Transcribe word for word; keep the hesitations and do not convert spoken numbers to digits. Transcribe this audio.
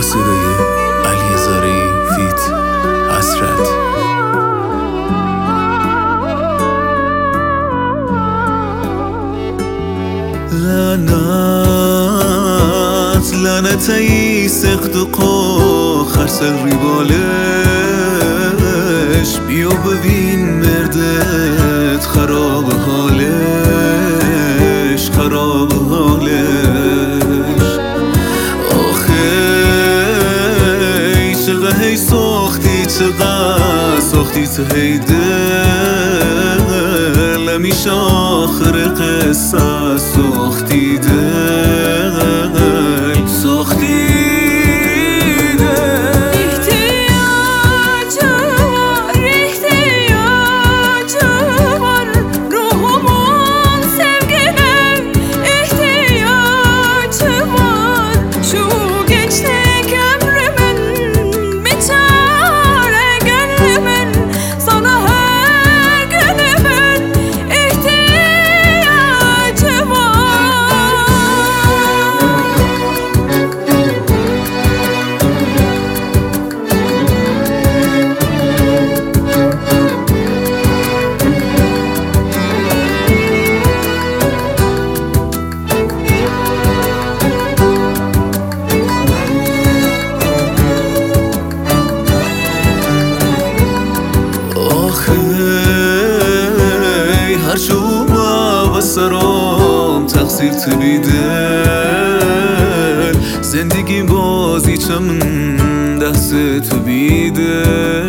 صدای علی زارعی فیت حسرت. لعنت لعنت ای سخت و قو خرسل ریبالش، بیا ببین مردت خراب حالش خراب حالش. آخه ای چقدر هی ساختی چقدر ساختی تو هی دل، همیشه آخر قصه ساختی دل ساختی هر شوما و سرام تقصیر تو بیدل، زندگی بازی چم دست تو بیدل.